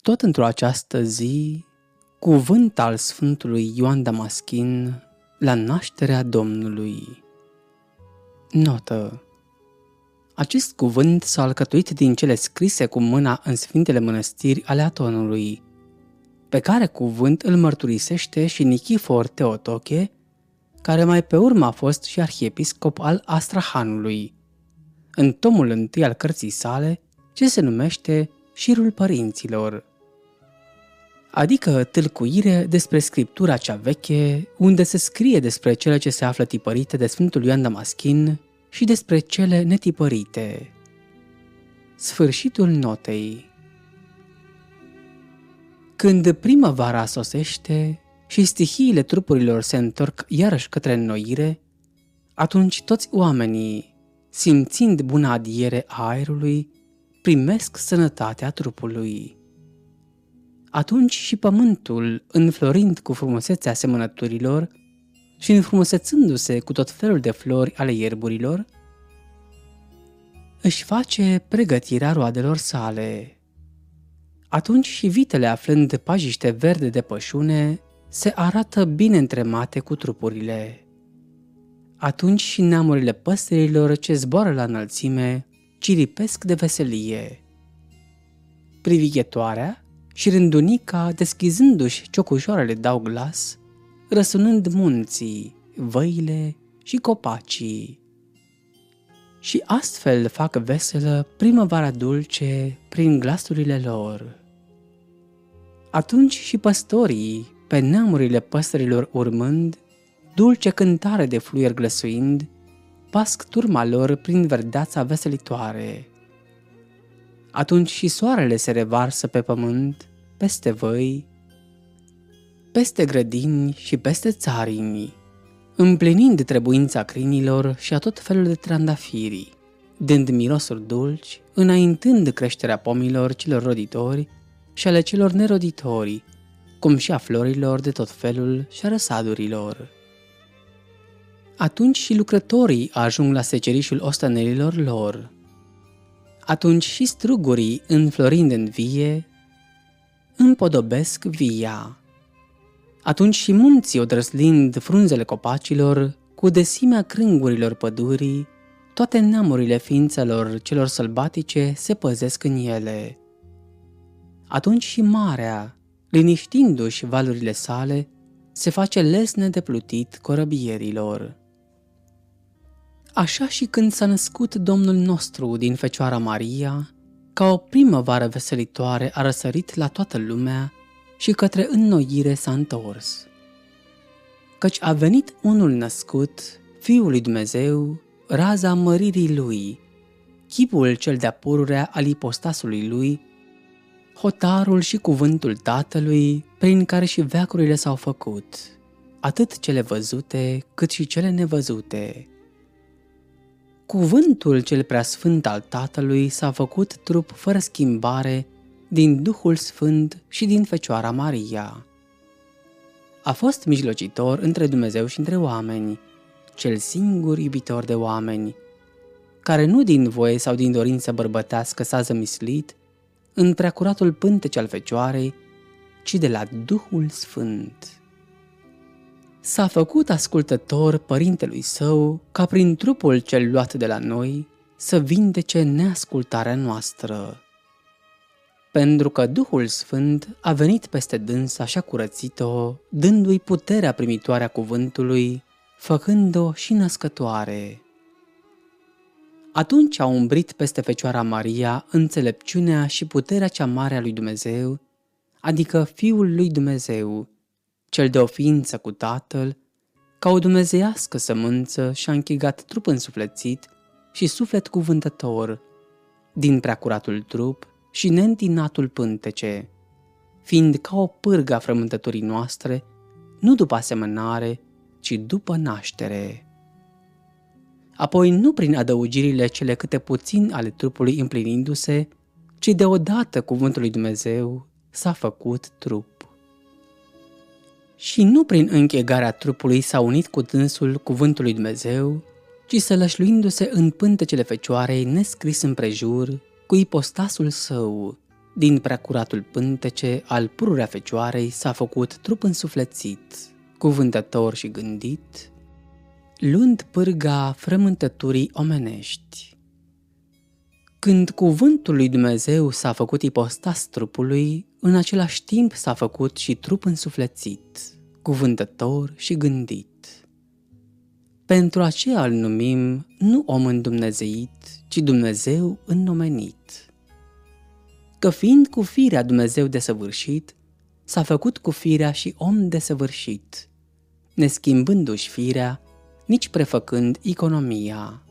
Tot într-o această zi, cuvânt al Sfântului Ioan Damaschin la nașterea Domnului. Notă. Acest cuvânt s-a alcătuit din cele scrise cu mâna în Sfintele Mănăstiri ale Atonului, pe care cuvânt îl mărturisește și Nichifor Teotoche, care mai pe urmă a fost și arhiepiscop al Astrahanului, în tomul întâi al cărții sale, ce se numește Șirul Părinților, adică tâlcuire despre Scriptura cea veche, unde se scrie despre cele ce se află tipărite de Sfântul Ioan Damaschin și despre cele netipărite. Sfârșitul notei. Când primăvara sosește și stihiile trupurilor se întorc iarăși către înnoire, atunci toți oamenii, simțind buna adiere a aerului, primesc sănătatea trupului. Atunci și pământul, înflorind cu frumusețea semănăturilor și înfrumusețându-se cu tot felul de flori ale ierburilor, își face pregătirea roadelor sale. Atunci și vitele, aflând pajiște verde de pășune, se arată bine întremate cu trupurile. Atunci și neamurile păsărilor ce zboară la înălțime ciripesc de veselie. Privighetoarea și rândunica, deschizându-și ciocușoarele, dau glas, răsunând munții, văile și copacii. Și astfel fac veselă primăvara dulce prin glasurile lor. Atunci și păstorii, pe neamurile păsărilor urmând, dulce cântare de fluier glăsuind, pasc turma lor prin verdeața veselitoare. Atunci și soarele se revarsă pe pământ, peste văi, peste grădini și peste țarini, împlinind trebuința crinilor și a tot felul de trandafiri, dând mirosuri dulci, înaintând creșterea pomilor celor roditori și ale celor neroditori, cum și a florilor de tot felul și a răsadurilor. Atunci și lucrătorii ajung la secerișul ostanelilor lor. Atunci și strugurii, înflorind în vie, împodobesc via. Atunci și munții, odrăslind frunzele copacilor, cu desimea crângurilor pădurii, toate neamurile ființelor celor sălbatice se păzesc în ele. Atunci și marea, liniștindu-și valurile sale, se face lesne de plutit corăbierilor. Așa și când s-a născut Domnul nostru din Fecioara Maria, ca o primăvară veselitoare a răsărit la toată lumea și către înnoire s-a întors. Căci a venit unul născut, Fiul lui Dumnezeu, raza măririi lui, chipul cel de-a pururea al ipostasului lui, hotarul și cuvântul Tatălui, prin care și veacurile s-au făcut, atât cele văzute cât și cele nevăzute. Cuvântul cel preasfânt al Tatălui s-a făcut trup fără schimbare din Duhul Sfânt și din Fecioara Maria. A fost mijlocitor între Dumnezeu și între oameni, cel singur iubitor de oameni, care nu din voie sau din dorință bărbătească s-a zămislit în preacuratul pântece al Fecioarei, ci de la Duhul Sfânt. S-a făcut ascultător părintelui său, ca prin trupul cel luat de la noi să vindece neascultarea noastră. Pentru că Duhul Sfânt a venit peste dânsa și a curățit-o, dându-i puterea primitoare a cuvântului, făcând-o și născătoare. Atunci a umbrit peste Fecioara Maria înțelepciunea și puterea cea mare a lui Dumnezeu, adică Fiul lui Dumnezeu, cel de o ființă cu Tatăl, ca o dumnezeiască sămânță și-a închegat trup însuflețit și suflet cuvântător, din preacuratul trup și neîntinatul pântece, fiind ca o pârgă a frământăturii noastre, nu după asemănare, ci după naștere. Apoi nu prin adăugirile cele câte puțin ale trupului împlinindu-se, ci deodată cuvântul lui Dumnezeu s-a făcut trup. Și nu prin închegarea trupului s-a unit cu dânsul cuvântul lui Dumnezeu, ci sălășluindu-se în pântecele Fecioarei nescris împrejur, cu ipostasul său, Din preacuratul pântece al pururea Fecioarei s-a făcut trup însuflețit, cuvântător și gândit, luând pârga frământăturii omenești. Când cuvântul lui Dumnezeu s-a făcut ipostas trupului, în același timp s-a făcut și trup însuflețit, cuvântător și gândit. Pentru aceea îl numim nu om îndumnezeit, ci Dumnezeu înnomenit. Că fiind cu firea Dumnezeu desăvârșit, s-a făcut cu firea și om desăvârșit, neschimbându-și firea, nici prefăcând economia,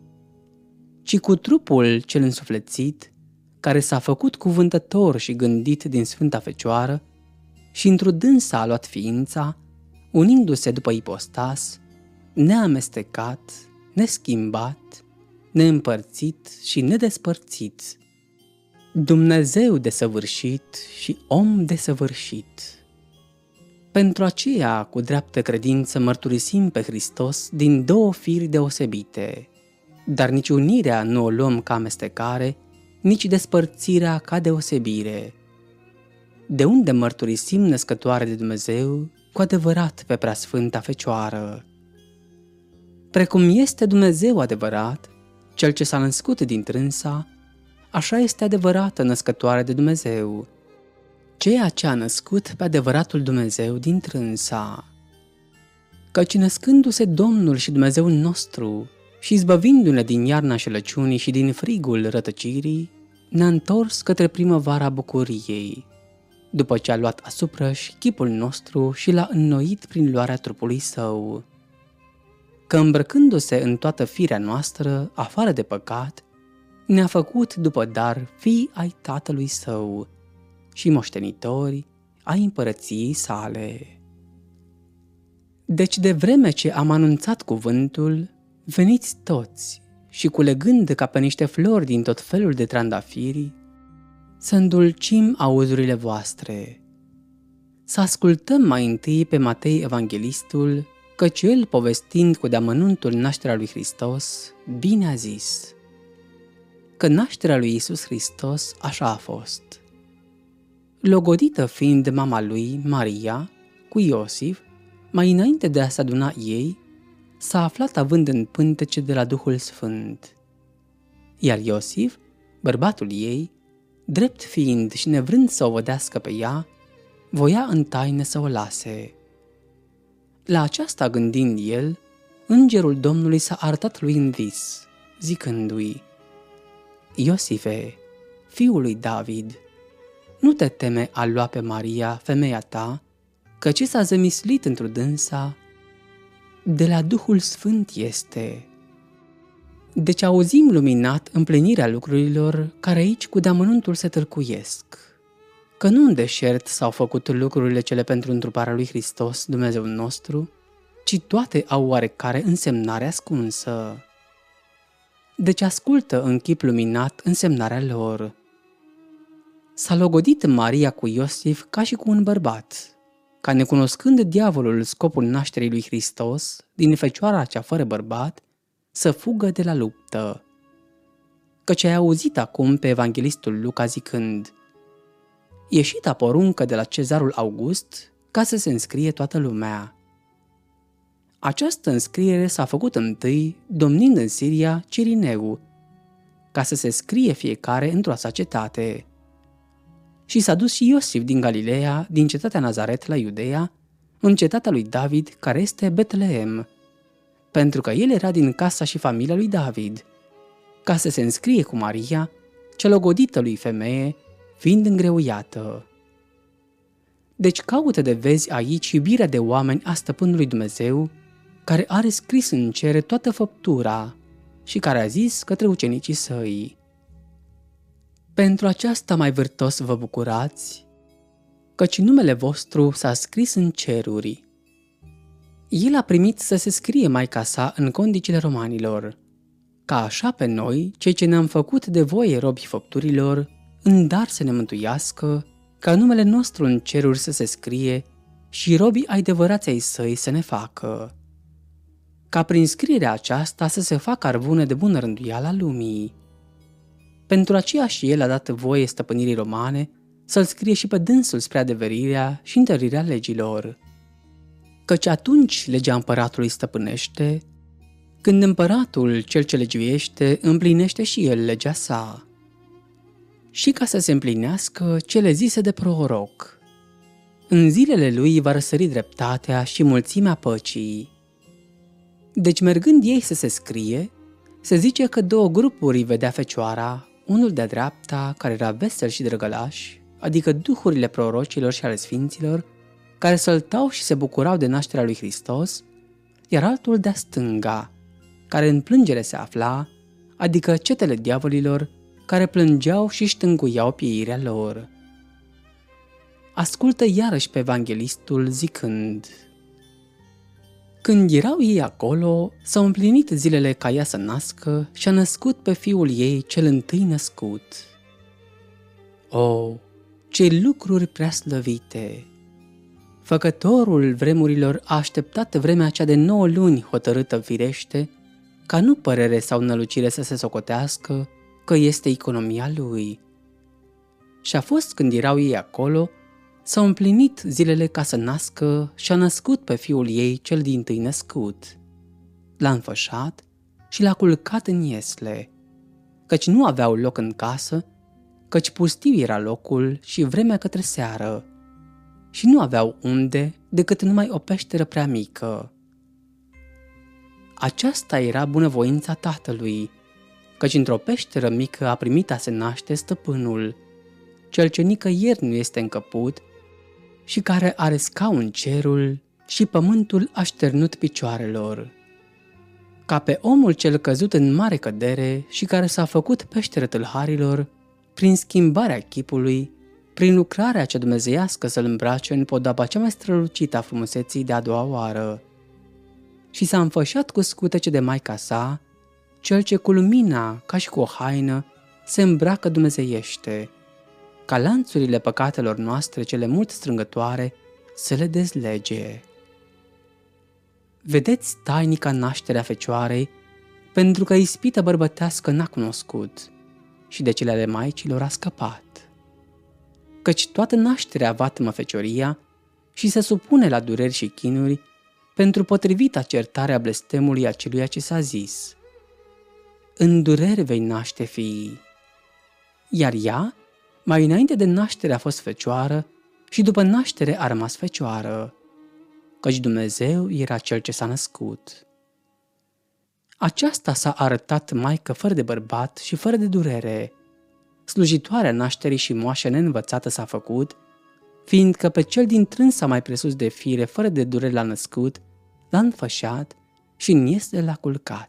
ci cu trupul cel însuflețit, care s-a făcut cuvântător și gândit din Sfânta Fecioară, și într-o dânsa a luat ființa, unindu-se după ipostas, neamestecat, neschimbat, neîmpărțit și nedespărțit, Dumnezeu desăvârșit și om desăvârșit. Pentru aceea, cu dreaptă credință, mărturisim pe Hristos din două firi deosebite, dar nici unirea nu o luăm ca amestecare, nici despărțirea ca deosebire. De unde mărturisim născătoare de Dumnezeu cu adevărat pe Preasfânta Fecioară. Precum este Dumnezeu adevărat, Cel ce s-a născut din trânsa, așa este adevărată născătoare de Dumnezeu, ceea ce a născut pe adevăratul Dumnezeu din trânsa. Căci născându-se Domnul și Dumnezeul nostru și izbăvindu-ne din iarna șelăciunii și din frigul rătăcirii, ne-a întors către primăvara bucuriei, după ce a luat asupra-și chipul nostru și l-a înnoit prin luarea trupului său. Că îmbrăcându-se în toată firea noastră, afară de păcat, ne-a făcut după dar fii ai Tatălui Său și moștenitori ai împărăției sale. Deci de vreme ce am anunțat cuvântul, veniți toți și culegând ca pe niște flori din tot felul de trandafiri, să îndulcim auzurile voastre. Să ascultăm mai întâi pe Matei Evanghelistul, căci el, povestind cu deamănuntul nașterea lui Hristos, bine a zis că nașterea lui Iisus Hristos așa a fost. Logodită fiind mama lui, Maria, cu Iosif, mai înainte de a se aduna ei, s-a aflat având în pântece de la Duhul Sfânt. Iar Iosif, bărbatul ei, drept fiind și nevrând să o vădească pe ea, voia în taină să o lase. La aceasta gândind el, îngerul Domnului s-a arătat lui în vis, zicându-i: Iosife, fiul lui David, nu te teme a lua pe Maria, femeia ta, căci s-a zămislit într-o dânsa, de la Duhul Sfânt este. Deci auzim luminat împlinirea lucrurilor care aici cu deamănuntul se tâlcuiesc, că nu în deșert s-au făcut lucrurile cele pentru întruparea lui Hristos, Dumnezeu nostru, ci toate au oarecare însemnare ascunsă. Deci ascultă în chip luminat însemnarea lor. S-a logodit Maria cu Iosif ca și cu un bărbat, ca necunoscând diavolul scopul nașterii lui Hristos, din fecioara cea fără bărbat, să fugă de la luptă. Căci ai auzit acum pe evanghelistul Luca zicând: ieșita poruncă de la Cezarul August ca să se înscrie toată lumea. Această înscriere s-a făcut întâi, domnind în Siria, Cirineu, ca să se scrie fiecare într-o sa cetate. Și s-a dus și Iosif din Galileea, din cetatea Nazaret la Iudeea, în cetatea lui David, care este Betlehem, pentru că el era din casa și familia lui David, ca să se înscrie cu Maria, cea logodită lui femeie, fiind îngreuiată. Deci caută de vezi aici iubirea de oameni a stăpânului Dumnezeu, care are scris în cer toată făptura și care a zis către ucenicii săi: pentru aceasta mai vârtos vă bucurați, căci numele vostru s-a scris în ceruri. El a primit să se scrie Maica sa în condicile romanilor, ca așa pe noi, cei ce ne-am făcut de voie robii făpturilor, în dar să ne mântuiască, ca numele nostru în ceruri să se scrie și robii adevărați ai săi să ne facă, ca prin scrierea aceasta să se facă arvune de bună rânduială a lumii. Pentru aceea și el a dat voie stăpânirii romane să-l scrie și pe dânsul spre adeverirea și întărirea legilor. Căci atunci legea împăratului stăpânește, când împăratul, cel ce legiuiește, împlinește și el legea sa. Și ca să se împlinească cele zise de proroc, în zilele lui va răsări dreptatea și mulțimea păcii. Deci mergând ei să se scrie, se zice că două grupuri vedea fecioara, unul de-a dreapta, care era vesel și drăgălaș, adică duhurile prorocilor și ale sfinților, care săltau și se bucurau de nașterea lui Hristos, iar altul de-a stânga, care în plângere se afla, adică cetele diavolilor, care plângeau și ștânguiau pieirea lor. Ascultă iarăși pe evanghelistul zicând: Când erau ei acolo, s-au împlinit zilele ca ea să nască și a născut pe fiul ei cel întâi născut. O, ce lucruri preaslăvite! Făcătorul vremurilor a așteptat vremea cea de 9 luni hotărâtă firește, ca nu părere sau nălucire să se socotească că este economia lui. Și a fost când erau ei acolo, s-au împlinit zilele ca să nască și a născut pe fiul ei cel dintâi născut. L-a înfășat și l-a culcat în iesle, căci nu aveau loc în casă, căci pustiu era locul și vremea către seară, și nu aveau unde decât numai o peșteră prea mică. Aceasta era bunăvoința tatălui, căci într-o peșteră mică a primit a se naște stăpânul, cel ce nicăieri nu este încăput și care are scaun cerul și pământul așternut picioarelor. Ca pe omul cel căzut în mare cădere și care s-a făcut peșteră tâlharilor, prin schimbarea chipului, prin lucrarea cea dumnezeiască să-l îmbrace în podaba cea mai strălucită a frumuseții de a doua oară. Și s-a înfășat cu scutece de maica sa, cel ce cu lumina, ca și cu o haină, se îmbracă dumnezeiește, ca lanțurile păcatelor noastre cele mult strângătoare să le dezlege. Vedeți tainica nașterea fecioarei, pentru că ispită bărbătească n-a cunoscut și de cele ale maicilor a scăpat. Căci toată nașterea vatmă fecioria și se supune la dureri și chinuri pentru potrivita certarea blestemului aceluia ce s-a zis: În dureri vei naște fiii. Iar ea, mai înainte de naștere a fost fecioară și după naștere a rămas fecioară, căci Dumnezeu era Cel ce s-a născut. Aceasta s-a arătat maică fără de bărbat și fără de durere, slujitoarea nașterii și moașă neînvățată s-a făcut, fiindcă pe cel din trânsa mai presus de fire fără de durere l-a născut, l-a înfășat și în iesle l-a culcat.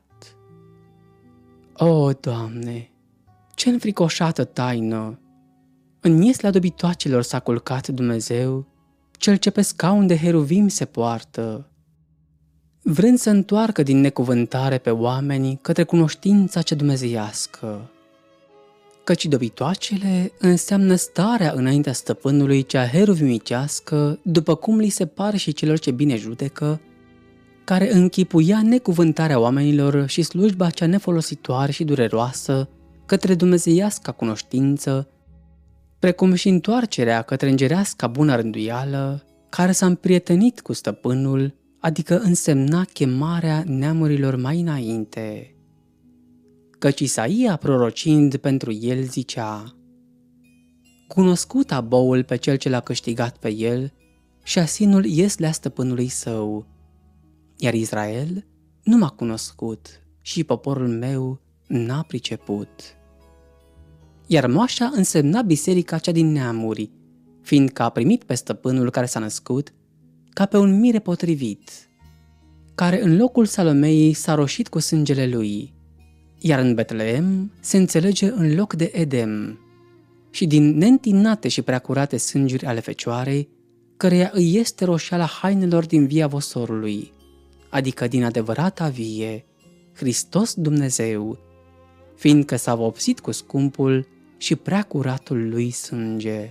O, Doamne, ce înfricoșată taină! În ieslea dobitoacelor s-a culcat Dumnezeu, Cel ce pe scaun de heruvim se poartă, vrând să întoarcă din necuvântare pe oameni către cunoștința cea dumnezeiască. Căci dobitoacele înseamnă starea înaintea stăpânului cea heruvimicească, după cum li se pare și celor ce bine judecă, care închipuia necuvântarea oamenilor și slujba cea nefolositoare și dureroasă către dumnezeiasca cunoștință, precum și întoarcerea către îngereasca bună rânduială, care s-a împrietenit cu stăpânul, adică însemna chemarea neamurilor mai înainte. Căci Isaia, prorocind pentru el, zicea: Cunoscut a boul pe cel ce l-a câștigat pe el și asinul ieslea stăpânului său, iar Israel nu m-a cunoscut și poporul meu n-a priceput. Iar moașa însemna biserica cea din neamuri, fiindcă a primit pe stăpânul care s-a născut ca pe un mire potrivit, care în locul Salomeii s-a roșit cu sângele lui, iar în Betleem se înțelege în loc de Edem, și din neîntinate și preacurate sânguri ale fecioarei, căreia îi este roșeala hainelor din via vosorului, adică din adevărata vie, Hristos Dumnezeu, fiindcă s-a vopsit cu scumpul și preacuratul lui sânge.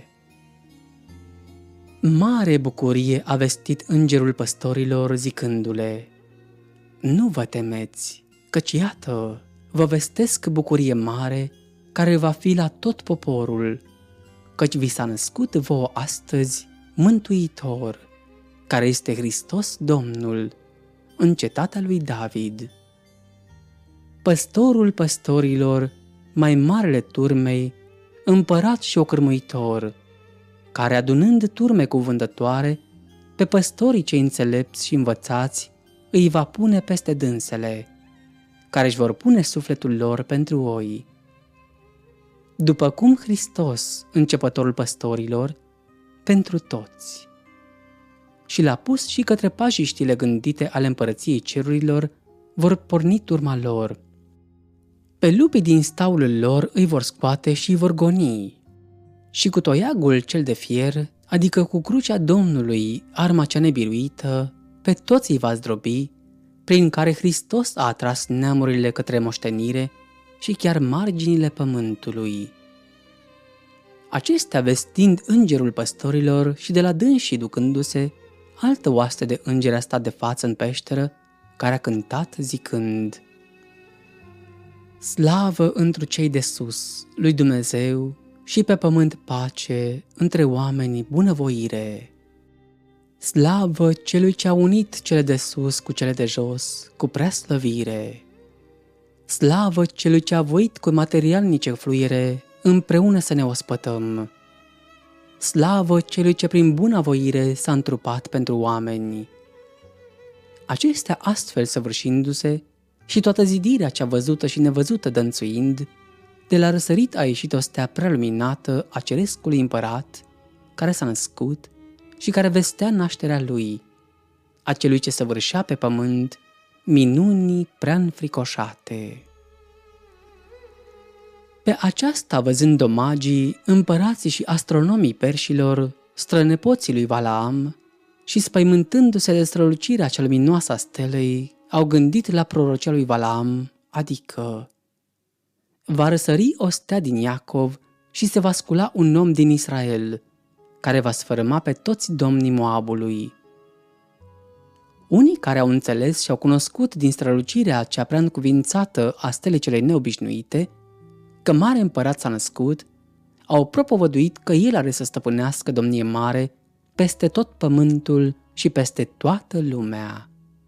Mare bucurie a vestit îngerul păstorilor zicându-le: Nu vă temeți, căci iată, vă vestesc bucurie mare, care va fi la tot poporul, căci vi s-a născut vouă astăzi Mântuitor, care este Hristos Domnul, în cetatea lui David. Păstorul păstorilor, mai marele turmei, împărat și ocârmuitor, care adunând turme cuvântătoare, pe păstorii cei înțelepți și învățați îi va pune peste dânsele, care își vor pune sufletul lor pentru oi. După cum Hristos, începătorul păstorilor, pentru toți. Și l-a pus și către pajiștile gândite ale împărăției cerurilor, vor porni turma lor. Pe lupii din staulul lor îi vor scoate și îi vor goni. Și cu toiagul cel de fier, adică cu crucea Domnului, arma cea nebiruită, pe toți îi va zdrobi, prin care Hristos a atras neamurile către moștenire și chiar marginile pământului. Acestea, vestind îngerul păstorilor și de la dânsii ducându-se, altă oaste de îngeri a stat de față în peșteră, care a cântat zicând: Slavă întru cei de sus, lui Dumnezeu, și pe pământ pace, între oamenii bunăvoire. Slavă celui ce a unit cele de sus cu cele de jos, cu preaslăvire. Slavă celui ce a voit cu materialnice fluire, împreună să ne ospătăm. Slavă celui ce prin bunăvoire s-a întrupat pentru oameni. Acestea astfel săvârșindu-se, și toată zidirea cea văzută și nevăzută dănțuind, de la răsărit a ieșit o stea preluminată a cerescului împărat, care s-a născut și care vestea nașterea lui, a celui ce săvârșea pe pământ minunii prea înfricoșate. Pe aceasta, văzând-o magii, împărații și astronomii perșilor, strănepoții lui Valaam, și spăimântându-se de strălucirea cea luminoasă a stelei, au gândit la prorocia lui Valaam, adică: va răsări o stea din Iacov și se va scula un om din Israel, care va sfărâma pe toți domnii Moabului. Unii care au înțeles și au cunoscut din strălucirea cea prea încuvințată a stelei celei neobișnuite, că mare împărat s-a născut, au propovăduit că el are să stăpânească domnie mare peste tot pământul și peste toată lumea.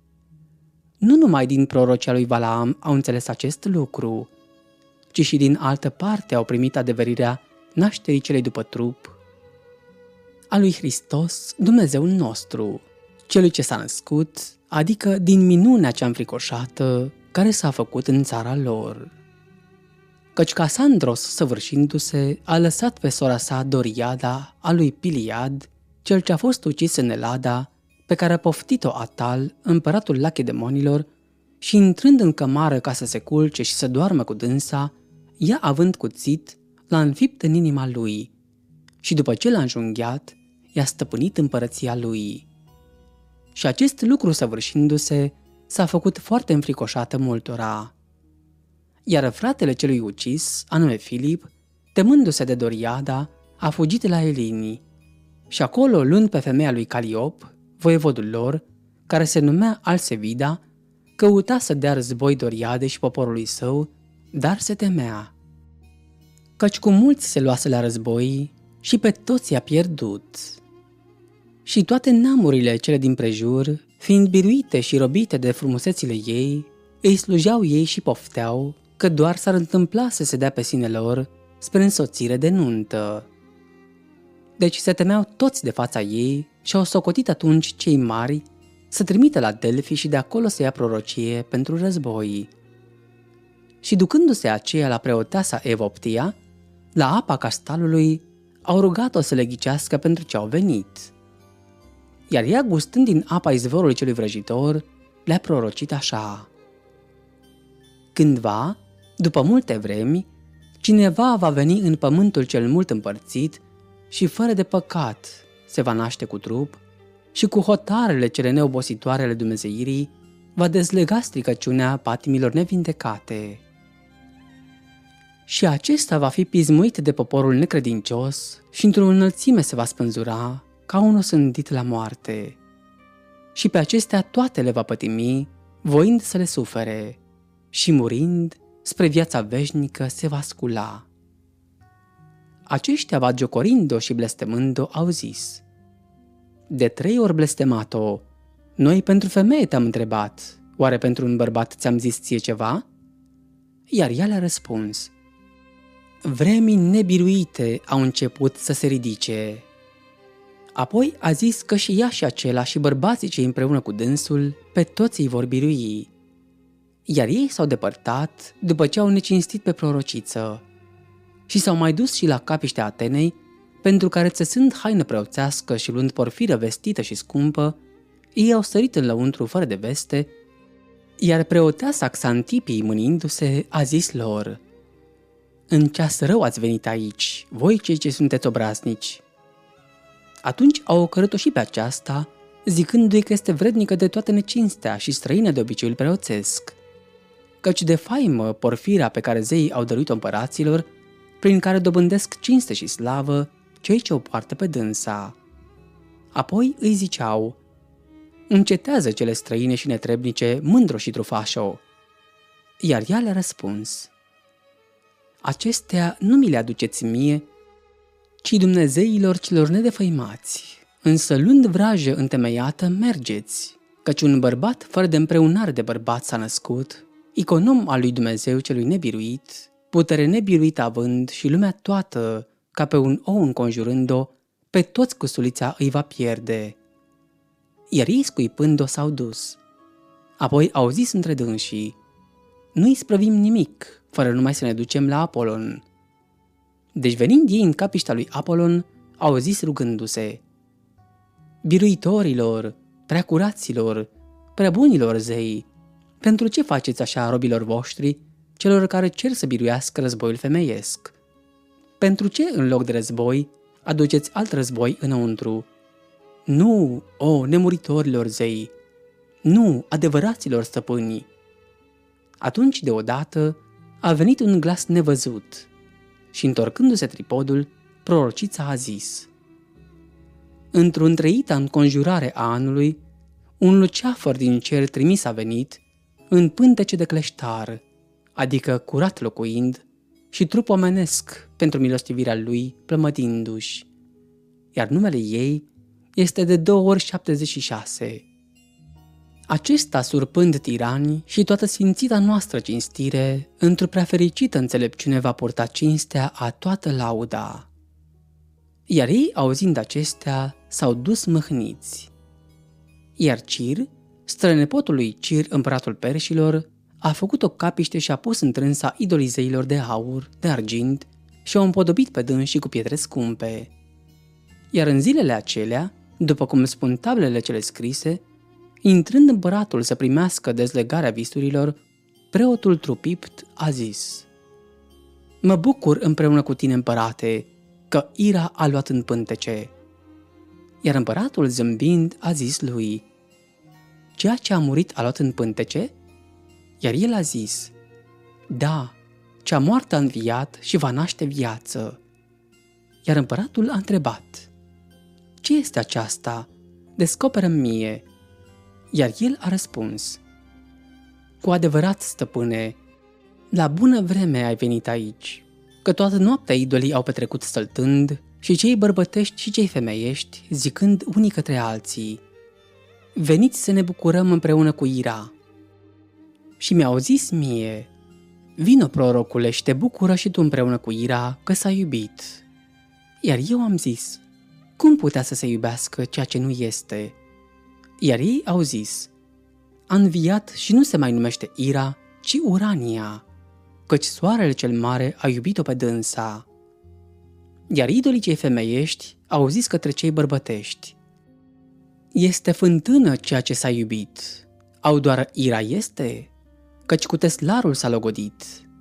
Nu numai din prorocia lui Valaam au înțeles acest lucru, ci și din altă parte au primit adeverirea nașterii celei după trup, a lui Hristos, Dumnezeul nostru, celui ce s-a născut, adică din minunea cea înfricoșată care s-a făcut în țara lor. Căci Casandros, săvârșindu-se, a lăsat pe sora sa Doriada, a lui Piliad, cel ce a fost ucis în Elada, pe care a poftit-o Atal, împăratul Lachedemonilor, și intrând în cămară ca să se culce și să doarmă cu dânsa, ea, având cuțit, l-a înfipt în inima lui și după ce l-a înjunghiat, i-a stăpânit împărăția lui. Și acest lucru săvârșindu-se, s-a făcut foarte înfricoșată multora. Iar fratele celui ucis, anume Filip, temându-se de Doriada, a fugit la Elini și acolo, luând pe femeia lui Caliop, voievodul lor, care se numea Alsevida, căuta să dea război Doriade și poporului său, dar se temea, căci cu mulți se luase la război și pe toți i-a pierdut. Și toate neamurile cele din prejur, fiind biruite și robite de frumusețile ei, îi slujeau ei și pofteau că doar s-ar întâmpla să se dea pe sine lor spre însoțire de nuntă. Deci se temeau toți de fața ei și au socotit atunci cei mari să trimită la Delfi și de acolo să ia prorocie pentru război. Și ducându-se aceea la preoteasa Evoptia, la apa castalului, au rugat-o să le ghicească pentru ce au venit. Iar ea, gustând din apa izvorului celui vrăjitor, le-a prorocit așa: cândva, după multe vremi, cineva va veni în pământul cel mult împărțit și fără de păcat se va naște cu trup și cu hotarele cele neobositoare ale dumnezeirii va dezlega stricăciunea patimilor nevindecate. Și acesta va fi pismuit de poporul necredincios și într-o înălțime se va spânzura ca un osândit la moarte. Și pe acestea toate le va pătimi, voind să le sufere, și murind, spre viața veșnică se va scula. Aceștia, batjocorind-o și blestemând-o, au zis: De 3 ori blestemat-o, noi pentru femeie te-am întrebat, oare pentru un bărbat ți-am zis ție ceva? Iar ea le-a răspuns: Vremii nebiruite au început să se ridice. Apoi a zis că și ea și acela și bărbații cei împreună cu dânsul pe toți îi vor birui. Iar ei s-au depărtat după ce au necinstit pe prorociță și s-au mai dus și la capiștea Atenei, pentru care, țesând haină preoțească și luând porfiră vestită și scumpă, ei au sărit în lăuntru fără de veste, iar preoteasa Xantipii, mânindu-se, a zis lor: În ceas rău ați venit aici, voi cei ce sunteți obraznici. Atunci au ocărât-o și pe aceasta, zicându-i că este vrednică de toată necinstea și străină de obiceiul preoțesc, căci de faimă porfira pe care zeii au dăruit-o împăraților, prin care dobândesc cinste și slavă cei ce o poartă pe dânsa. Apoi îi ziceau: Încetează cele străine și netrebnice, mândro și trufașo. Iar ea le-a răspuns: Acestea nu mi le aduceți mie, ci dumnezeilor celor nedefăimați, însă luând vrajă întemeiată mergeți, căci un bărbat fără de împreunare de bărbat s-a născut, iconom al lui Dumnezeu celui nebiruit, putere nebiruită având și lumea toată, ca pe un ou înconjurând-o, pe toți cu sulița îi va pierde. Iar ei, scuipând-o, s-au dus. Apoi au zis între dânsii: Nu-i sprăvim nimic, fără numai să ne ducem la Apolon. Deci, venind ei în capiștea lui Apolon, au zis rugându-se: Biruitorilor, preacuraților, preabunilor zei, pentru ce faceți așa robilor voștri, celor care cer să biruiască războiul femeiesc? Pentru ce, în loc de război, aduceți alt război înăuntru? Nu, nemuritorilor zei, nu, adevăraților stăpâni. Atunci, deodată, a venit un glas nevăzut și, întorcându-se tripodul, prorocița a zis: Într-o întreită înconjurare a anului, un luceafăr din cer trimis a venit în pântece de cleștar, adică curat locuind, și trup omenesc pentru milostivirea lui plămădindu-și, iar numele ei este de 2 ori 76. Acesta, surpând tirani și toată sfințita noastră cinstire, într-o prea fericită înțelepciune va purta cinstea a toată lauda. Iar ei, auzind acestea, s-au dus mâhniți. Iar Cir, strănepotul lui Cir, împăratul perșilor, a făcut o capiște și a pus întrânsa idolii zeilor de aur, de argint și au împodobit pe dânsii cu pietre scumpe. Iar în zilele acelea, după cum spun tablele cele scrise, intrând împăratul să primească dezlegarea visurilor, preotul Trupipt a zis: Mă bucur împreună cu tine, împărate, că Ira a luat în pântece. Iar împăratul, zâmbind, a zis lui: Ceea ce a murit a luat în pântece? Iar el a zis: Da, cea moartă a înviat și va naște viață. Iar împăratul a întrebat: Ce este aceasta? Descoperă-mi mie. Iar el a răspuns: Cu adevărat, stăpâne, la bună vreme ai venit aici, că toată noaptea idolii au petrecut stăltând, și cei bărbătești și cei femeiești, zicând unii către alții: Veniți să ne bucurăm împreună cu Ira. Și mi-au zis mie: Vino, prorocule, și te bucură și tu împreună cu Ira, că s-a iubit. Iar eu am zis: Cum putea să se iubească ceea ce nu este? Iar ei au zis: A înviat și nu se mai numește Ira, ci Urania, căci soarele cel mare a iubit-o pe dânsa. Iar idolii cei femeiești au zis către cei bărbătești: Este fântână ceea ce s-a iubit, au doar Ira este, căci cu teslarul s-a logodit.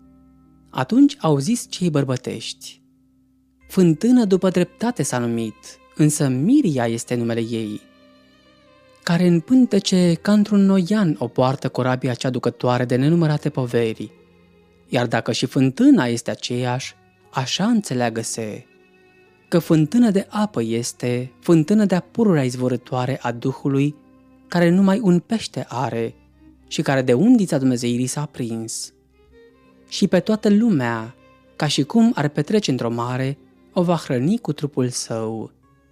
Atunci au zis cei bărbătești: Fântână după dreptate s-a numit, însă Miria este numele ei, care în pântece ca într-un noian o poartă corabia cea ducătoare de nenumărate poveri. Iar dacă și fântâna este aceeași, așa înțeleagă-se, că fântână de apă este fântână de-a pururea izvorătoare a Duhului, care numai un pește are și care de undița Dumnezeirii s-a prins. Și pe toată lumea, ca și cum ar petrece într-o mare, o va hrăni cu trupul său.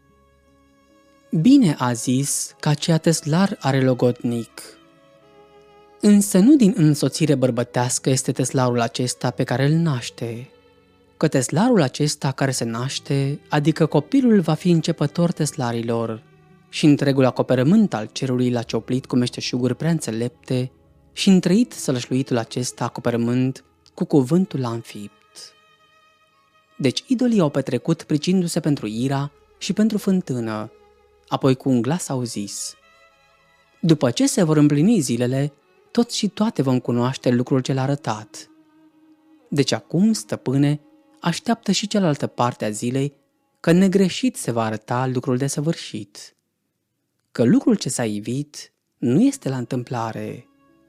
Bine a zis că aceea teslar are logodnic. Însă nu din însoțire bărbătească este teslarul acesta pe care îl naște, că teslarul acesta care se naște, adică copilul, va fi începător teslarilor, și întregul acoperământ al cerului l-a cioplit cu meșteșuguri prea înțelepte și întrăit sălășluitul acesta acoperământ cu cuvântul l-a înfipt. Deci idolii au petrecut pricindu-se pentru Ira și pentru fântână, apoi cu un glas au zis: după ce se vor împlini zilele, toți și toate vom cunoaște lucrul ce l-a arătat. Deci acum, stăpâne, așteaptă și cealaltă parte a zilei, că negreșit se va arăta lucrul desăvârșit. Că lucrul ce s-a ivit nu este la întâmplare.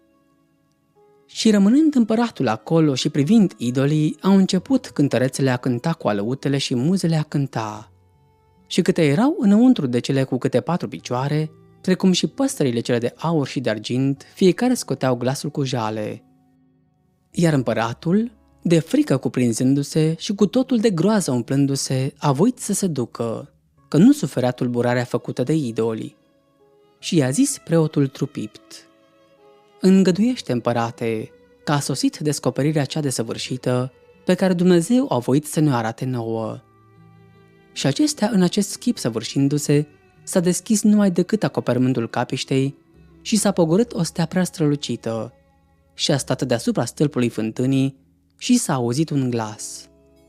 Și rămânând împăratul acolo și privind idolii, au început cântărețele a cânta cu alăutele și muzele a cânta. Și câte erau înăuntru de cele cu câte 4 picioare, precum și păsările cele de aur și de argint, fiecare scoteau glasul cu jale. Iar împăratul, de frică cuprinzându-se și cu totul de groază umplându-se, a voit să se ducă, că nu suferea tulburarea făcută de idoli. Și i-a zis preotul trupipt: îngăduiește, împărate, că a sosit descoperirea cea desăvârșită pe care Dumnezeu a voit să ne arate nouă. Și acestea, în acest schip săvârșindu-se, s-a deschis numai decât acoperământul capiștei și s-a pogorât o stea prea strălucită și a stat deasupra stâlpului fântânii și s-a auzit un glas: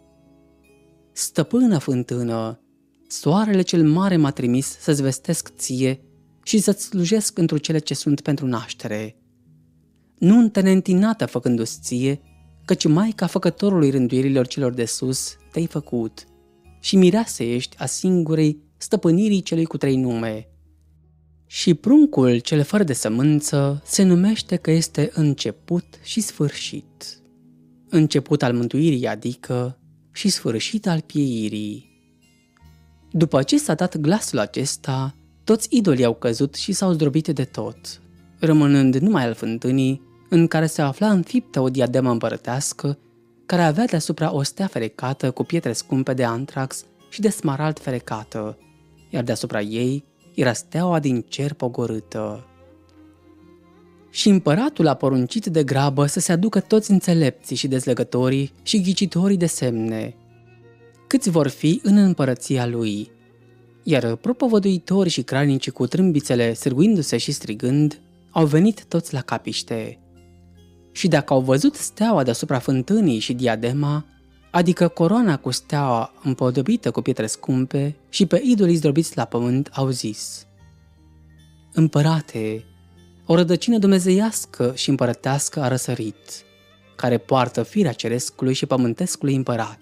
stăpână fântână, soarele cel mare m-a trimis să-ți vestesc ție și să-ți slujesc întru cele ce sunt pentru naștere. Nuntă neîntinată făcându-ți ție, căci Maica Făcătorului rânduielilor celor de sus te-ai făcut și mireasă ești a singurei stăpânirii celui cu 3 nume. Și pruncul cel fără de sămânță se numește că este început și sfârșit. Început al mântuirii, adică, și sfârșit al pieirii. După ce s-a dat glasul acesta, toți idolii au căzut și s-au zdrobit de tot, rămânând numai al fântânii, în care se afla înfiptă o diademă împărătească, care avea deasupra o stea ferecată cu pietre scumpe de antrax și de smarald ferecată, iar deasupra ei era steaua din cer pogorâtă. Și împăratul a poruncit de grabă să se aducă toți înțelepții și dezlegătorii și ghicitorii de semne, câți vor fi în împărăția lui. Iar propovăduitorii și cralnicii cu trâmbițele sârguindu-se și strigând, au venit toți la capiște. Și dacă au văzut steaua deasupra fântânii și diadema, adică coroana cu steaua împodobită cu pietre scumpe și pe idolii zdrobiți la pământ, au zis: împărate, o rădăcină dumnezeiască și împărătească a răsărit, care poartă firea cerescului și pământescului împărat.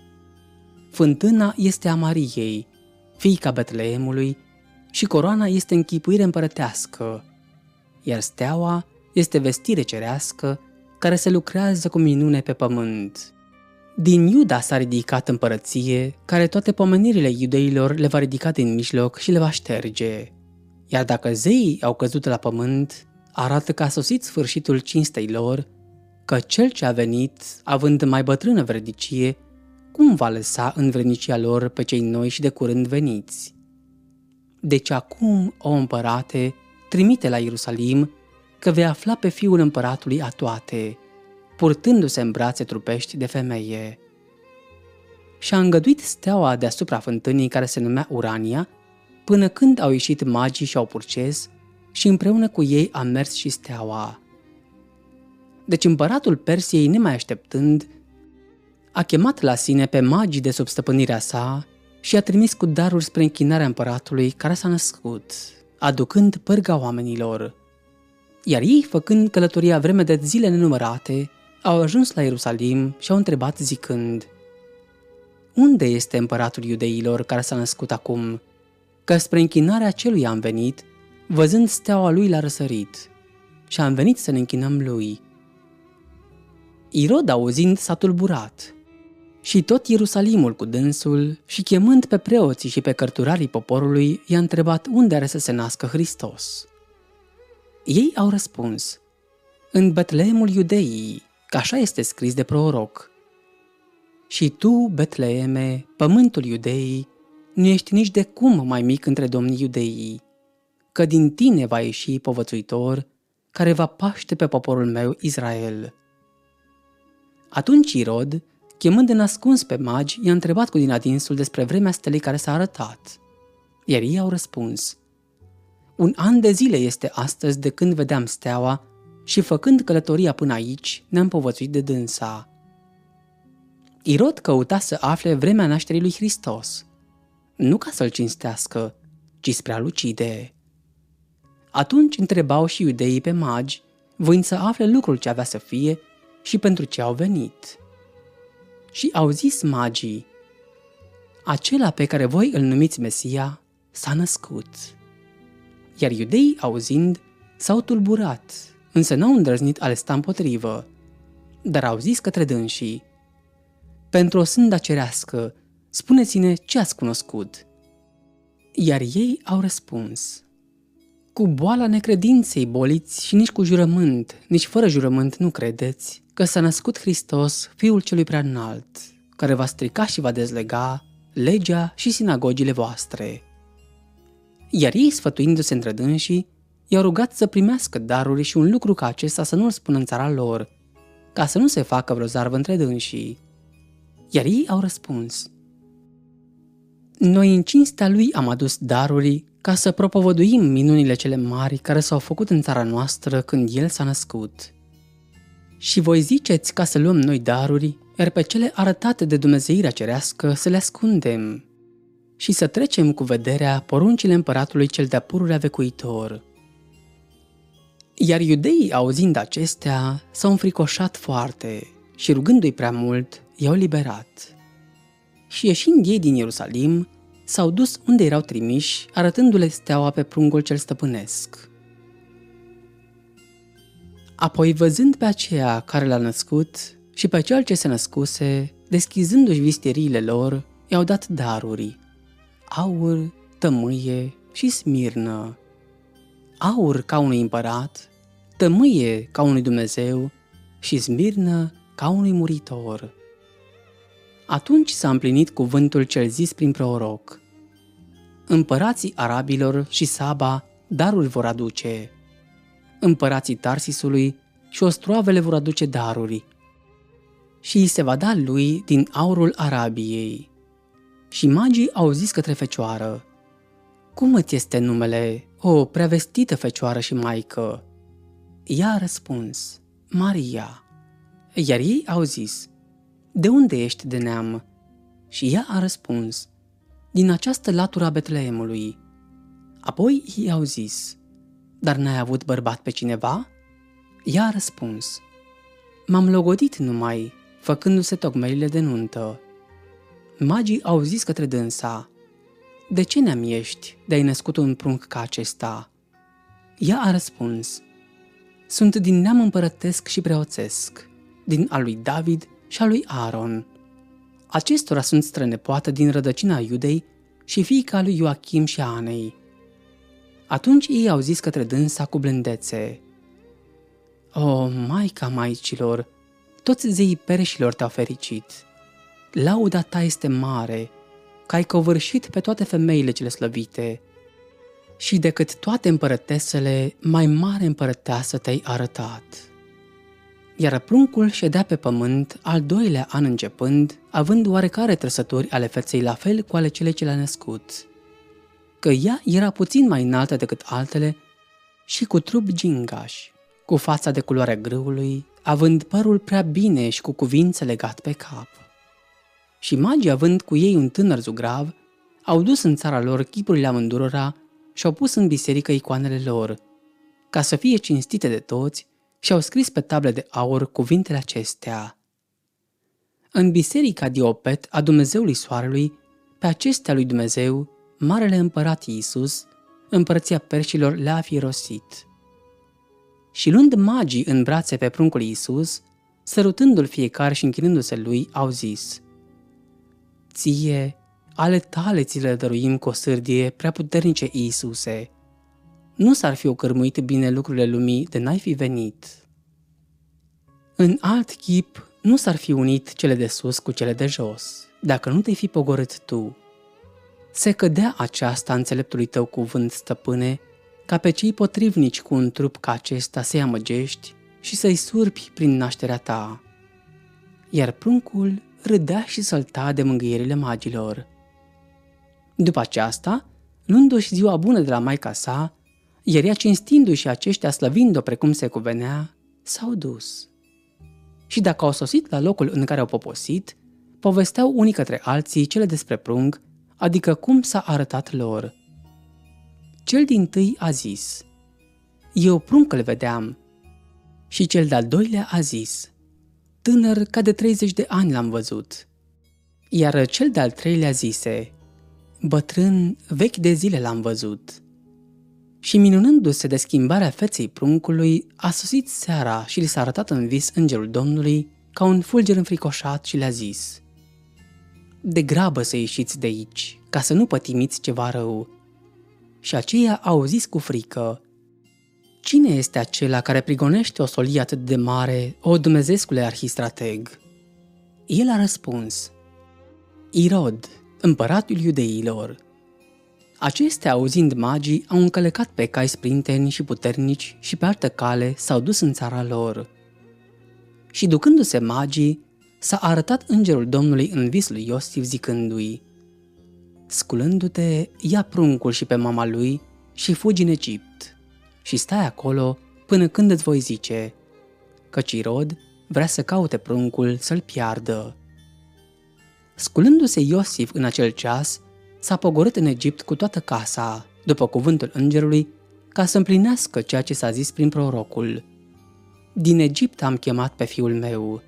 Fântâna este a Mariei, fiica Betleemului, și coroana este închipuire împărătească, iar steaua este vestire cerească care se lucrează cu minune pe pământ. Din Iuda s-a ridicat împărăție, care toate pomenirile iudeilor le va ridica din mijloc și le va șterge. Iar dacă zeii au căzut la pământ, arată că a sosit sfârșitul cinstei lor, că cel ce a venit, având mai bătrână vrednicie, cum va lăsa în vrednicia lor pe cei noi și de curând veniți? Deci acum, o împărate, trimite la Ierusalim, că vei afla pe fiul împăratului a toate, purtându-se în brațe trupești de femeie. Și-a îngăduit steaua deasupra fântânii care se numea Urania, până când au ieșit magii și au purces, și împreună cu ei a mers și steaua. Deci împăratul Persiei, nemai așteptând, a chemat la sine pe magii de sub stăpânirea sa și a trimis cu daruri spre închinarea împăratului care s-a născut, aducând pârga oamenilor. Iar ei, făcând călătoria vreme de zile nenumărate, au ajuns la Ierusalim și au întrebat zicând: unde este împăratul iudeilor care s-a născut acum? Că spre închinarea celui am venit, văzând steaua lui la răsărit, și am venit să ne închinăm lui. Irod, auzind, s-a tulburat, și tot Ierusalimul cu dânsul, și chemând pe preoții și pe cărturarii poporului, i-a întrebat unde are să se nască Hristos. Ei au răspuns: în Betleemul Iudeii, că așa este scris de proroc. Și tu, Betleeme, pământul Iudeii, nu ești nici de cum mai mic între domnii Iudeii, că din tine va ieși povățuitor, care va paște pe poporul meu Israel. Atunci Irod, chemând în ascuns pe magi, i-a întrebat cu din adinsul despre vremea stelei care s-a arătat. Iar ei au răspuns: 1 an de zile este astăzi de când vedeam steaua și făcând călătoria până aici, ne-am povățuit de dânsa. Irod căuta să afle vremea nașterii lui Hristos, nu ca să-l cinstească, ci spre a-l ucide. Atunci întrebau și iudeii pe magi, voind să afle lucrul ce avea să fie și pentru ce au venit. Și au zis magii: acela pe care voi îl numiți Mesia s-a născut. Iar iudeii, auzind, s-au tulburat, însă n-au îndrăznit a le sta împotrivă, dar au zis către dânsii: pentru o sânda cerească, spuneți-ne ce ați cunoscut. Iar ei au răspuns: cu boala necredinței boliți și nici cu jurământ, nici fără jurământ nu credeți că s-a născut Hristos, Fiul celui Preaînalt, care va strica și va dezlega legea și sinagogile voastre. Iar ei, sfătuindu-se între dânsii, i-au rugat să primească daruri și un lucru ca acesta să nu-l spună în țara lor, ca să nu se facă vreo zarvă între dânsii. Iar ei au răspuns: noi în cinstea lui am adus daruri ca să propovăduim minunile cele mari care s-au făcut în țara noastră când el s-a născut. Și voi ziceți ca să luăm noi daruri, iar pe cele arătate de Dumnezeirea cerească să le ascundem și să trecem cu vederea poruncile împăratului cel de-a pururea vecuitor. Iar iudeii, auzind acestea, s-au înfricoșat foarte și rugându-i prea mult, i-au liberat. Și ieșind ei din Ierusalim, s-au dus unde erau trimiși, arătându-le steaua pe pruncul cel stăpânesc. Apoi, văzând pe aceea care l-a născut și pe cel ce se născuse, deschizându-și visteriile lor, i-au dat daruri: aur, tămâie și smirnă. Aur ca unui împărat, tămâie ca unui Dumnezeu și smirnă ca unui muritor. Atunci s-a împlinit cuvântul cel zis prin proroc: împărații arabilor și Saba daruri vor aduce, împărații Tarsisului și ostroavele vor aduce daruri, și îi se va da lui din aurul Arabiei. Și magii au zis către fecioară: cum îți este numele, o preavestită fecioară și maică? Ea a răspuns: Maria. Iar ei au zis: de unde ești de neam? Și ea a răspuns: din această latură a Betleemului. Apoi ei au zis: dar n-ai avut bărbat pe cineva? Ea a răspuns: m-am logodit numai, făcându-se tocmeile de nuntă. Magii au zis către dânsa: de ce neam ești de-ai născut un prunc ca acesta? Ea a răspuns: sunt din neam împărătesc și preoțesc, din al lui David și al lui Aaron. Acestora sunt strănepoată din rădăcina Iudei și fiica lui Ioachim și Anei. Atunci ei au zis către dânsa cu blândețe: o, Maica Maicilor, toți zeii pereșilor te-au fericit. Lauda ta este mare, că ai covârșit pe toate femeile cele slăvite, și decât toate împărătesele, mai mare împărăteasă te-ai arătat. Iar pruncul ședea pe pământ, al doilea an începând, având oarecare trăsături ale feței la fel cu ale cele ce le-a născut, că ea era puțin mai înaltă decât altele și cu trup gingaș, cu fața de culoarea grâului, având părul prea bine și cu cuvință legat pe cap. Și magii, având cu ei un tânăr zugrav, au dus în țara lor chipurile amândurora și au pus în biserică icoanele lor, ca să fie cinstite de toți, și au scris pe table de aur cuvintele acestea: în biserica Diopet a Dumnezeului Soarelui, pe acestea lui Dumnezeu, Marele Împărat Iisus, împărăția perșilor le-a firosit. Și luând magii în brațe pe pruncul Iisus, sărutându-l fiecare și închinându-se lui, au zis: ție, ale tale ți le dăruim cu o sârdie prea puternice, Iisuse. Nu s-ar fi ocărmuit bine lucrurile lumii de n-ai fi venit. În alt chip nu s-ar fi unit cele de sus cu cele de jos, dacă nu te-ai fi pogorât tu. Se cădea aceasta înțeleptului tău cuvânt, stăpâne, ca pe cei potrivnici cu un trup ca acesta să-i amăgești și să-i surpi prin nașterea ta. Iar pruncul râdea și sălta de mângâierile magilor. După aceasta, luându-și ziua bună de la maica sa, iar ea cinstindu-și și aceștia slăvind-o precum se cuvenea, s-au dus. Și dacă au sosit la locul în care au poposit, povesteau unii către alții cele despre prunc, adică cum s-a arătat lor. Cel dintâi a zis: eu prunc îl vedeam. Și cel de-al doilea a zis: tânăr ca de 30 de ani l-am văzut. Iar cel de-al treilea zise: bătrân vechi de zile l-am văzut. Și minunându-se de schimbarea feței pruncului, a sosit seara și li s-a arătat în vis îngerul Domnului ca un fulger înfricoșat și le-a zis: de grabă să ieșiți de aici, ca să nu pătimiți ceva rău. Și aceia au zis cu frică: cine este acela care prigonește o solie atât de mare, o dumnezeescule arhistrateg? El a răspuns: Irod, împăratul iudeilor. Acestea, auzind magii, au încălecat pe cai sprinteni și puternici și pe altă cale s-au dus în țara lor. Și ducându-se magii, s-a arătat îngerul Domnului în vis lui Iosif zicându-i: sculându-te, ia pruncul și pe mama lui și fugi în Egipt și stai acolo până când îți voi zice, căci Irod vrea să caute pruncul să-l piardă. Sculându-se Iosif în acel ceas, s-a pogorât în Egipt cu toată casa, după cuvântul îngerului, ca să împlinească ceea ce s-a zis prin prorocul: din Egipt am chemat pe fiul meu.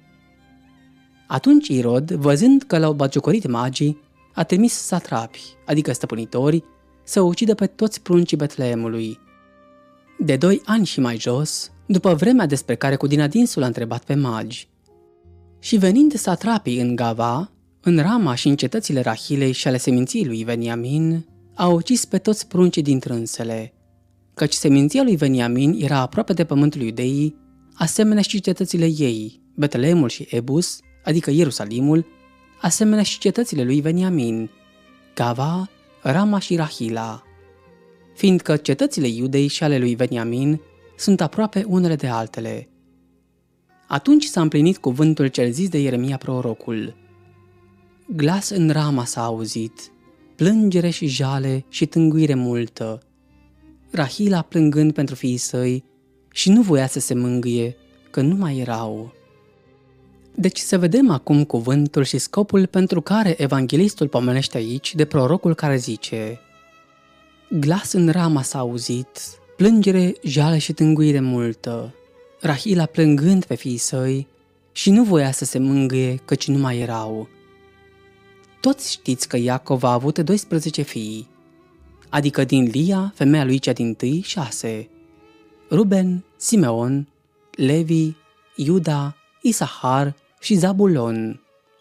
Atunci Irod, văzând că l-au batjocorit magii, a trimis satrapi, adică stăpânitori, să ucidă pe toți pruncii Betleemului. De 2 ani și mai jos, după vremea despre care cu din adinsul a întrebat pe magi. Și venind satrapii în Gava, în Rama și în cetățile Rahilei și ale seminției lui Veniamin, a ucis pe toți pruncii din trânsele, căci seminția lui Veniamin era aproape de pământul Iudeii, asemenea și cetățile ei, Betleemul și Ebus, adică Ierusalimul, asemenea și cetățile lui Veniamin, Gava, Rama și Rahila, fiindcă cetățile Iudei și ale lui Veniamin sunt aproape unele de altele. Atunci s-a împlinit cuvântul cel zis de Ieremia prorocul: glas în Rama s-a auzit, plângere și jale și tânguire multă. Rahila plângând pentru fiii săi și nu voia să se mângâie, că nu mai erau. Deci să vedem acum cuvântul și scopul pentru care evanghelistul pomenește aici de prorocul care zice: glas în Rama s-a auzit, plângere, jale și tânguire multă. Rahila plângând pe fiii săi și nu voia să se mângâie, căci nu mai erau. Toți știți că Iacov a avut 12 fii, adică din Lia, femeia lui cea dintâi, 6, Ruben, Simeon, Levi, Iuda, Isahar și Zabulon.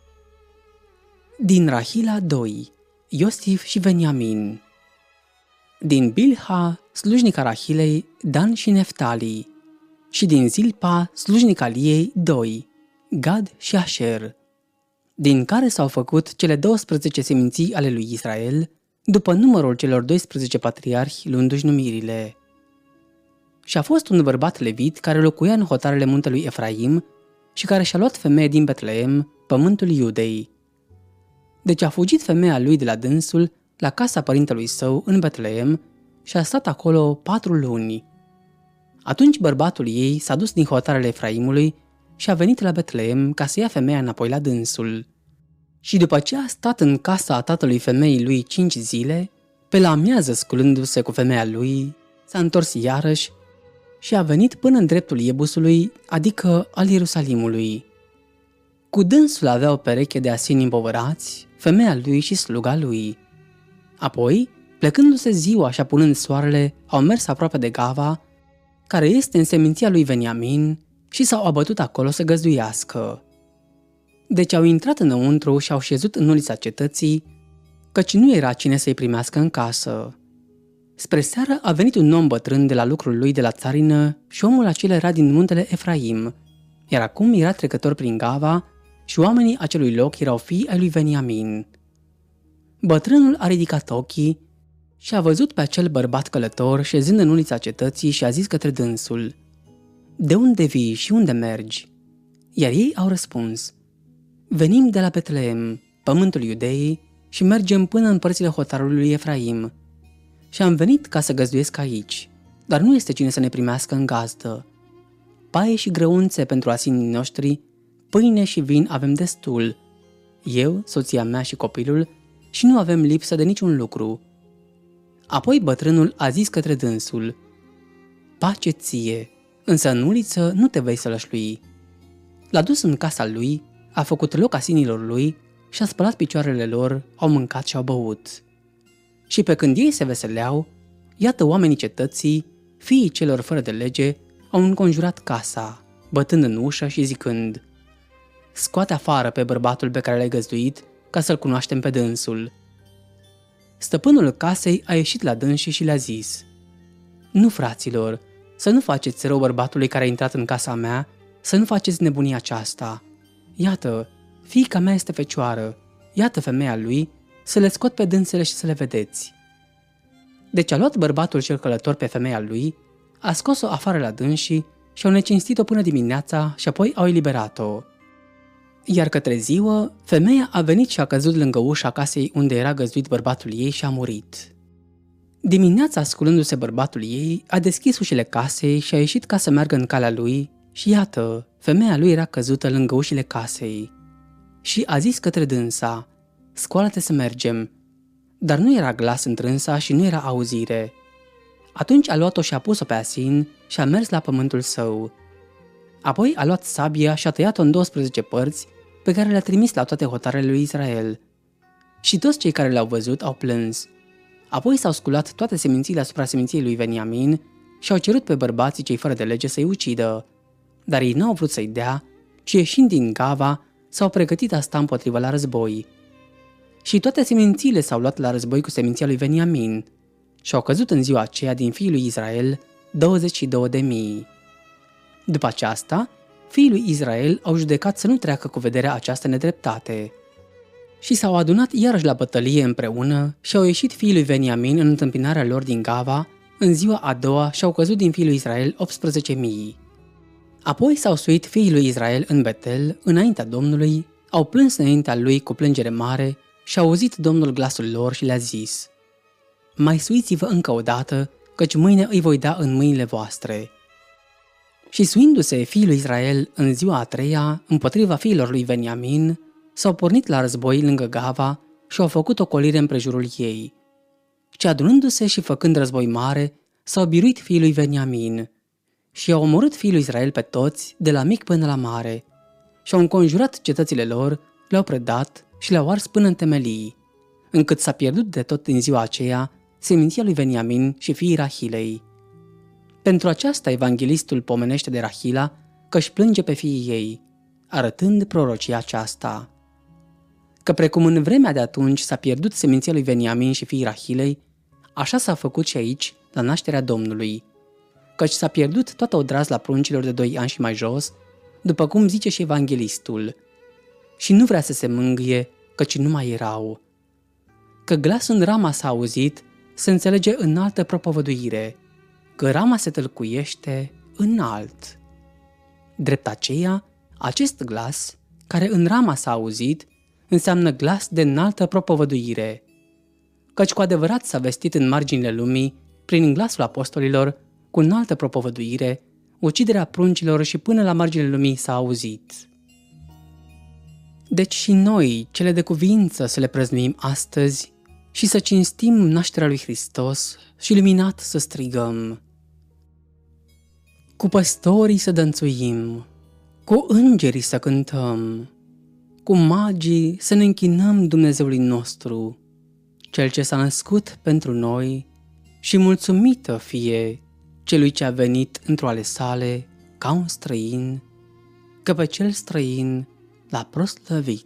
Din Rahila 2, Iosif și Veniamin. Din Bilha, slujnica Rahilei, Dan și Neftali. Și din Zilpa, slujnica Liei, 2, Gad și Asher, din care s-au făcut cele 12 seminții ale lui Israel, după numărul celor 12 patriarhi luându-și numirile. Și a fost un bărbat levit care locuia în hotarele muntelui Efraim și care și-a luat femeie din Betleem, pământul Iudei. Deci a fugit femeia lui de la dânsul la casa părintelui său în Betleem și a stat acolo 4 luni. Atunci bărbatul ei s-a dus din hotarele Efraimului și a venit la Betleem ca să ia femeia înapoi la dânsul. Și după ce a stat în casa tatălui femeii lui 5 zile, pe la amiază sculându-se cu femeia lui, s-a întors iarăși și a venit până în dreptul Iebusului, adică al Ierusalimului. Cu dânsul avea o pereche de asini împovărați, femeia lui și sluga lui. Apoi, plecându-se ziua și apunând soarele, au mers aproape de Gava, care este în seminția lui Veniamin, și s-au abătut acolo să găzduiască. Deci au intrat înăuntru și au șezut în ulița cetății, căci nu era cine să-i primească în casă. Spre seară a venit un om bătrân de la lucrul lui de la țarină și omul acela era din muntele Efraim, iar acum era trecător prin Gava și oamenii acelui loc erau fii ai lui Veniamin. Bătrânul a ridicat ochii și a văzut pe acel bărbat călător șezând în ulița cetății și a zis către dânsul: „De unde vii și unde mergi?” Iar ei au răspuns: „Venim de la Betleem, pământul Iudeii, și mergem până în părțile hotarului lui Efraim. Și am venit ca să găzduiesc aici, dar nu este cine să ne primească în gazdă. Paie și grăunțe pentru asinii noștri, pâine și vin avem destul, eu, soția mea și copilul, și nu avem lipsă de niciun lucru.” Apoi bătrânul a zis către dânsul: „Pace ție, însă în uliță nu te vei sălășlui.” L-a dus în casa lui, a făcut loc asinilor lui și a spălat picioarele lor, au mâncat și au băut. Și pe când ei se veseleau, iată oamenii cetății, fiii celor fără de lege, au înconjurat casa, bătând în ușă și zicând: „Scoate afară pe bărbatul pe care l-ai găzduit, ca să-l cunoaștem pe dânsul.” Stăpânul casei a ieșit la dânsii și le-a zis: „Nu, fraților, să nu faceți rău bărbatului care a intrat în casa mea, să nu faceți nebunia aceasta. Iată, fiica mea este fecioară, iată femeia lui, să le scot pe dânsele și să le vedeți.” Deci a luat bărbatul cel călător pe femeia lui, a scos-o afară la dânsii și au necinstit-o până dimineața și apoi au eliberat-o. Iar către ziua, femeia a venit și a căzut lângă ușa casei unde era găzduit bărbatul ei și a murit. Dimineața, sculându-se bărbatul ei, a deschis ușile casei și a ieșit ca să meargă în calea lui și iată, femeia lui era căzută lângă ușile casei. Și a zis către dânsa: „Scoală-te să mergem.” Dar nu era glas întrânsa și nu era auzire. Atunci a luat-o și a pus-o pe asin și a mers la pământul său. Apoi a luat sabia și a tăiat-o în 12 părți, pe care le-a trimis la toate hotarele lui Israel. Și toți cei care le-au văzut au plâns. Apoi s-au sculat toate semințiile asupra seminției lui Veniamin și au cerut pe bărbații cei fără de lege să-i ucidă. Dar ei nu au vrut să-i dea, ci ieșind din Gava, s-au pregătit a sta împotrivă la război. Și toate semințiile s-au luat la război cu seminția lui Veniamin și au căzut în ziua aceea din fiii lui Israel 22.000. După aceasta, fiii lui Israel au judecat să nu treacă cu vederea această nedreptate. Și s-au adunat iarăși la bătălie împreună și au ieșit fiii lui Veniamin în întâmpinarea lor din Gava în ziua a doua și au căzut din fiii lui Israel 18.000. Apoi s-au suit fiii lui Israel în Betel, înaintea Domnului, au plâns înaintea lui cu plângere mare și a auzit Domnul glasul lor și le-a zis: „Mai suiți-vă încă o dată, căci mâine îi voi da în mâinile voastre.” Și suindu-se fiii lui Israel în ziua a treia împotriva fiilor lui Veniamin, s-au pornit la război lângă Gava și au făcut ocolire împrejurul ei. Și adunându-se și făcând război mare, s-au biruit fiii lui Veniamin și au omorât fiii lui Israel pe toți, de la mic până la mare, și au înconjurat cetățile lor, le-au predat și le-au ars până în temelii, încât s-a pierdut de tot în ziua aceea seminția lui Veniamin și fiii Rahilei. Pentru aceasta evanghelistul pomenește de Rahila că își plânge pe fiii ei, arătând prorocia aceasta. Că precum în vremea de atunci s-a pierdut seminția lui Veniamin și fiii Rahilei, așa s-a făcut și aici, la nașterea Domnului, căci s-a pierdut toată odrazla pruncilor de 2 ani și mai jos, după cum zice și evanghelistul, și nu vrea să se mângâie, căci nu mai erau. Că glas în Rama s-a auzit, se înțelege în altă propovăduire, că Rama se tălcuiește înalt. Drept aceea, acest glas, care în Rama s-a auzit, înseamnă glas de înaltă propovăduire. Căci cu adevărat s-a vestit în marginile lumii, prin glasul apostolilor, cu înaltă propovăduire, uciderea pruncilor și până la marginile lumii s-a auzit. Deci și noi, cele de cuvință, să le prăznuim astăzi și să cinstim nașterea lui Hristos și luminat să strigăm: cu păstorii să dănțuim, cu îngerii să cântăm, cu magii să ne închinăm Dumnezeului nostru, Cel ce s-a născut pentru noi, și mulțumită fie celui ce a venit într-o ale sale ca un străin, că pe cel străin l-a proslăvit.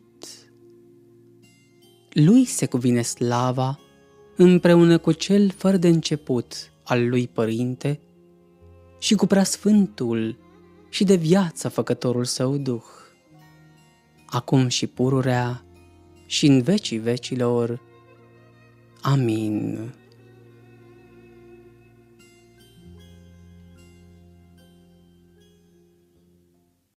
Lui se cuvine slava împreună cu cel fără de început al lui Părinte și cu Preasfântul și de viață făcătorul său Duh, acum și pururea și în vecii vecilor. Amin.